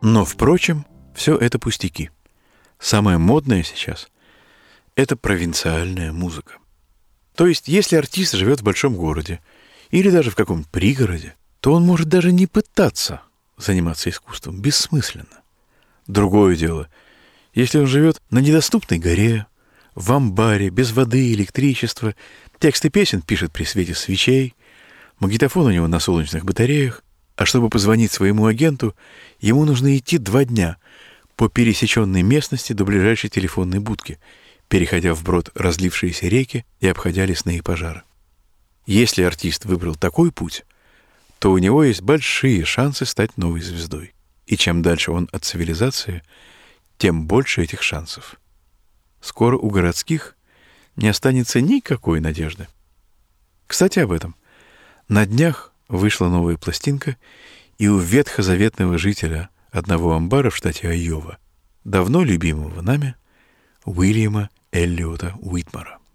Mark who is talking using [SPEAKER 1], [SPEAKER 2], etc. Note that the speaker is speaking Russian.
[SPEAKER 1] Но, впрочем, все это пустяки. Самое модное сейчас – это провинциальная музыка. То есть, если артист живет в большом городе или даже в каком-то пригороде, то он может даже не пытаться заниматься искусством. Бессмысленно. Другое дело, если он живет на недоступной горе, в амбаре, без воды, электричества, тексты песен пишет при свете свечей, магнитофон у него на солнечных батареях, а чтобы позвонить своему агенту, ему нужно идти 2 дня по пересеченной местности до ближайшей телефонной будки, переходя вброд разлившиеся реки и обходя лесные пожары. Если артист выбрал такой путь, то у него есть большие шансы стать новой звездой. И чем дальше он от цивилизации, тем больше этих шансов. Скоро у городских не останется никакой надежды. Кстати, об этом. На днях вышла новая пластинка, и у ветхозаветного жителя одного амбара в штате Айова, давно любимого нами, Уильяма Эллиота Уитмора.